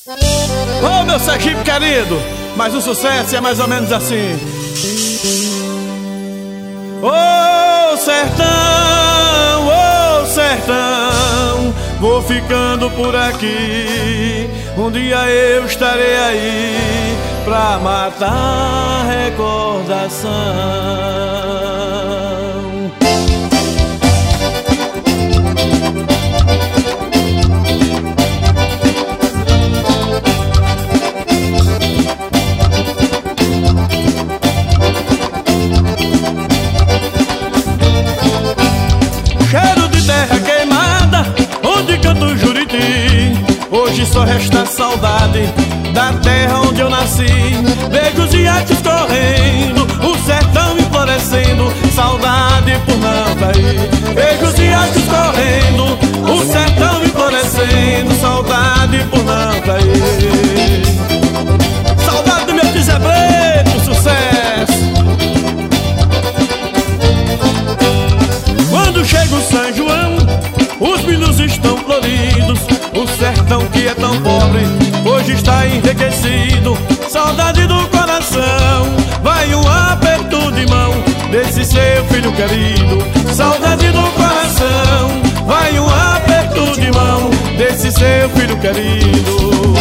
Ô meu Sergipe querido, mas o sucesso é mais ou menos assim. Ô sertão, vou ficando por aqui. Um dia eu estarei aí pra matar a recordação. Cheiro de terra queimada, onde canta o Juriti. Hoje só resta saudade da terra onde eu nasci. Vejo os riachos correndo, o sertão florescendo, saudade por não cair. Vejo os riachos correndo, o sertão florescendo, saudade por não cair. Saudade do meu Zé Preto, sucesso. Quando chega o São João, os milhos estão floridos. O sertão que é tão pobre, hoje está enriquecido. Saudade do coração, vai um aperto de mão desse seu filho querido. Saudade do coração, vai um aperto de mão desse seu filho querido.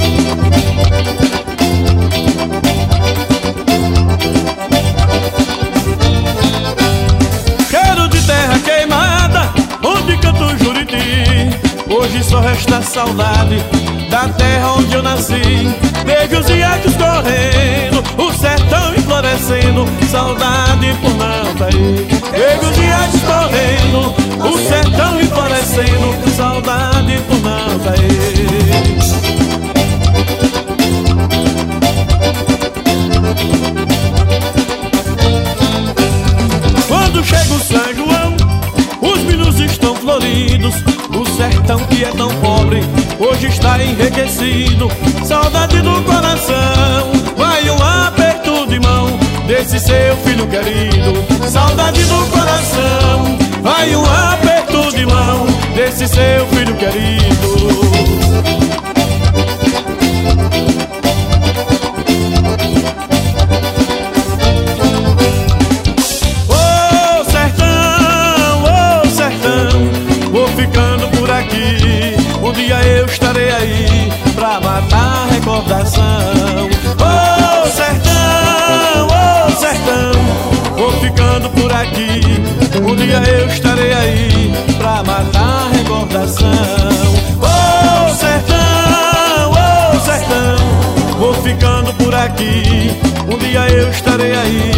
Terra queimada, onde canta o Juriti. Hoje só resta saudade da terra onde eu nasci. Vejo os riachos correndo, o sertão florescendo, saudade por não cair. Vejo os riachos correndo, o sertão florescendo, saudade por não cair. Quando chega o São João, os milhos estão floridos. O sertão que é tão pobre, hoje está enriquecido. Saudade do coração, vai um aperto de mão desse seu filho querido. Saudade do coração, vai um aperto de mão desse seu filho querido. Um dia eu estarei aí pra matar a recordação. Ô sertão, vou ficando por aqui. Um dia eu estarei aí pra matar a recordação. Ô sertão, vou ficando por aqui. Um dia eu estarei aí